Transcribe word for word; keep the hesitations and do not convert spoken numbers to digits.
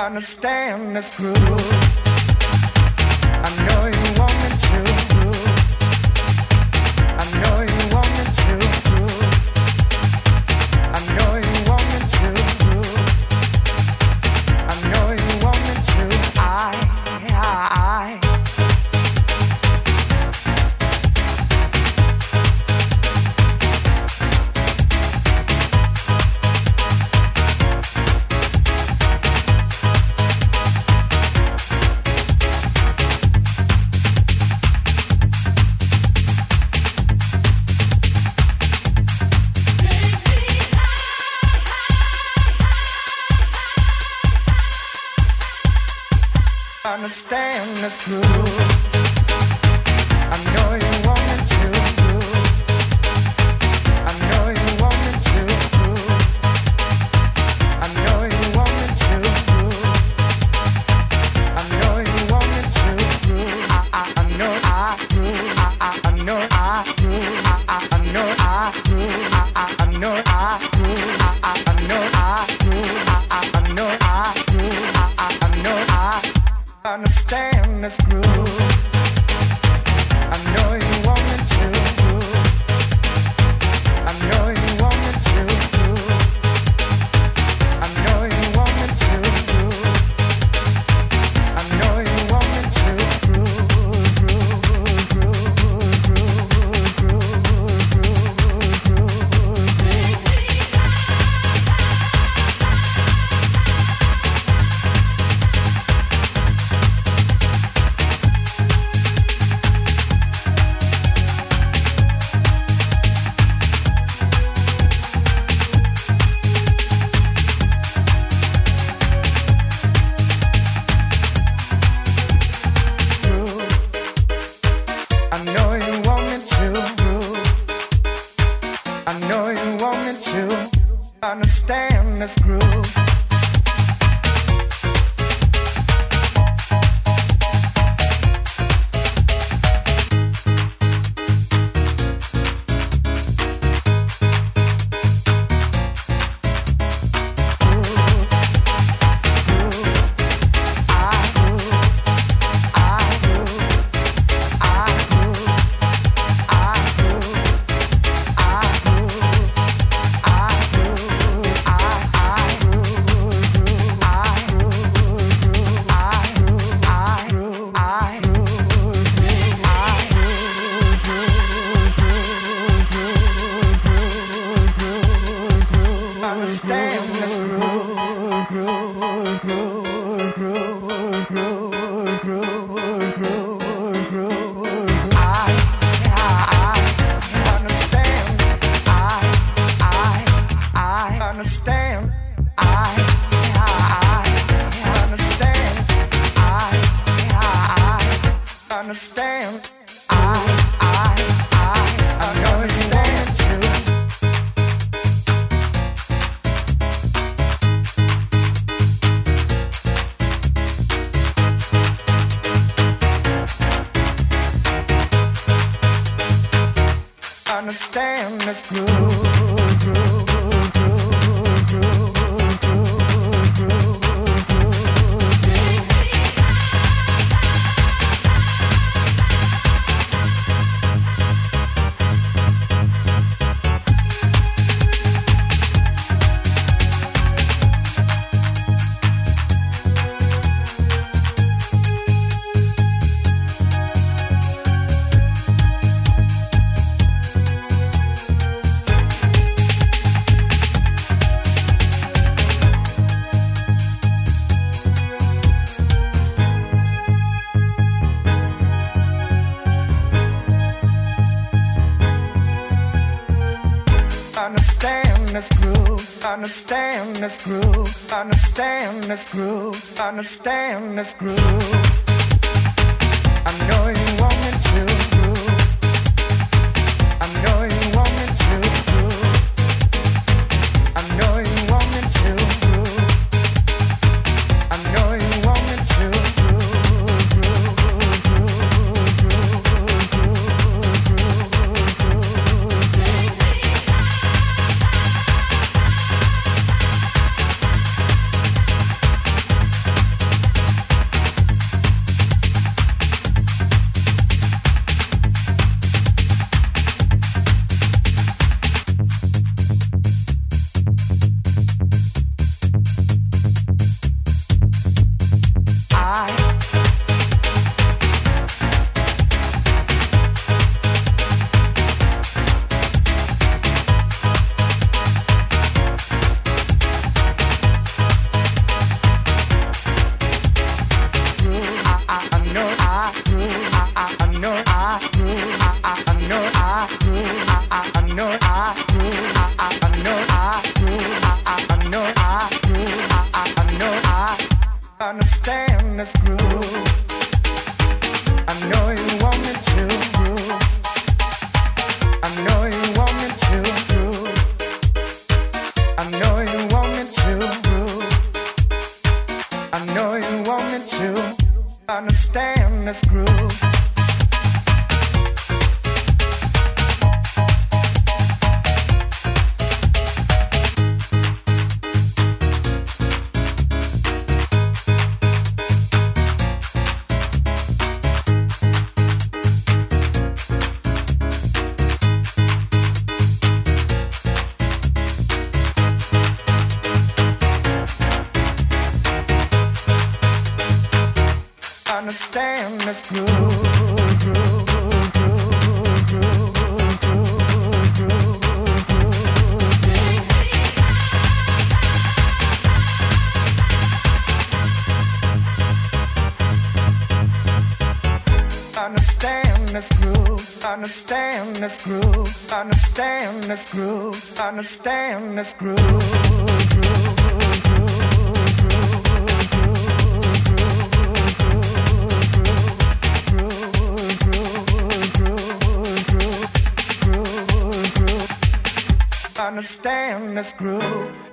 understand this groove. I know you want me to. I know you want me to. I know you want me to. I know you want me to. I, I, I. Understand this groove. I know you want me to. I know you want me to. I know you want me to. I know you want me to. I I I know I I I I know I I I I know I I I I know I I I I know I I I I know I I I know I understand this groove. I know you want me to. I know you want me to. I know you want me to. I know you want me to. Groove, groove, groove, groove, groove, groove, groove, groove. I know you want me to. I know you want me to understand this groove. Understand this groove, groove, groove, groove, groove, groove, groove, groove. I, I, I understand. I, I, I understand. I, I, I understand. I, I, I understand. I, I, I understand too. Understand this groove, groove, groove, groove, groove, groove, groove. Understand this groove, understand this groove, understand this groove, understand this groove. I know you want me to. I know you want me to. I know you want me to. I know you want me to. don't want me to understand this groove. Understand this groove, groove, groove, groove, groove, groove, groove. Understand this groove, understand this groove, understand this groove, understand this groove, groove. Understand this groove.